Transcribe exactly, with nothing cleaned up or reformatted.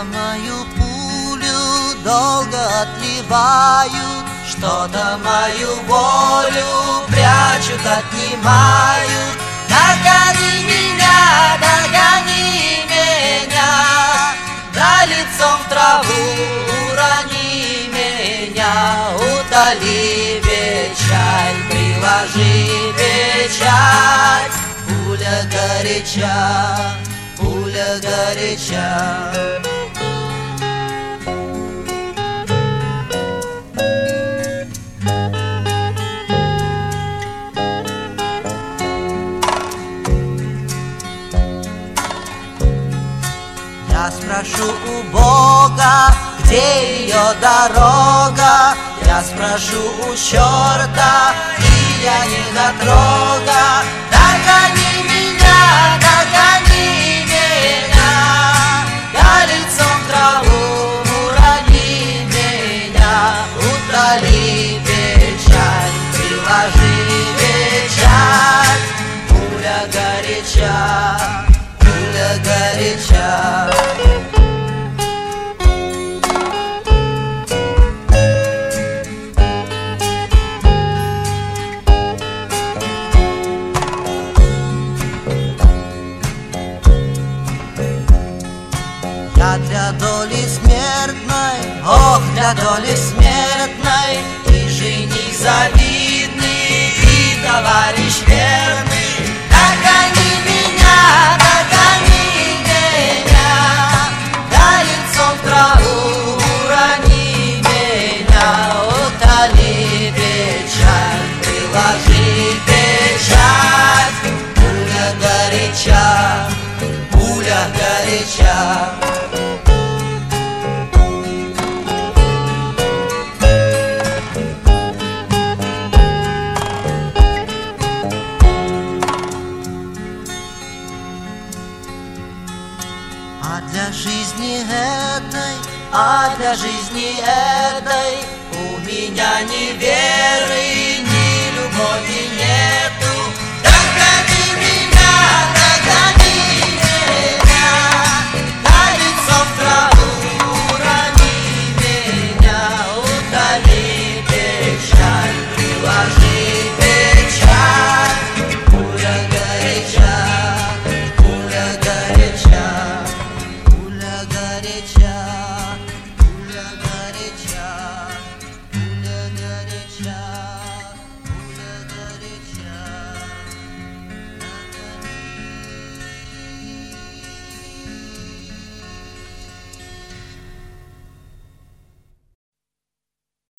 Что-то мою пулю долго отливают, что-то мою волю прячут, отнимают. Догони меня, догони меня, да лицом в траву урони меня. Утоли печаль, приложи печать, пуля горяча, пуля горяча. Я спрошу у Бога, где ее дорога. Я спрошу у черта, и я не дотрога. Догони меня, догони меня, я лицом в траву урони меня. Утоли печаль, приложи печать, пуля горяча, пуля горяча. Я для доли смертной, ох, для доли смертной, и жених завидный, и товарищ верный. Догони меня, догони меня, да лицом в траву урони меня. Утоли печаль, приложи печать, пуля горяча, пуля горяча. А для жизни этой, а для жизни этой у меня ни веры,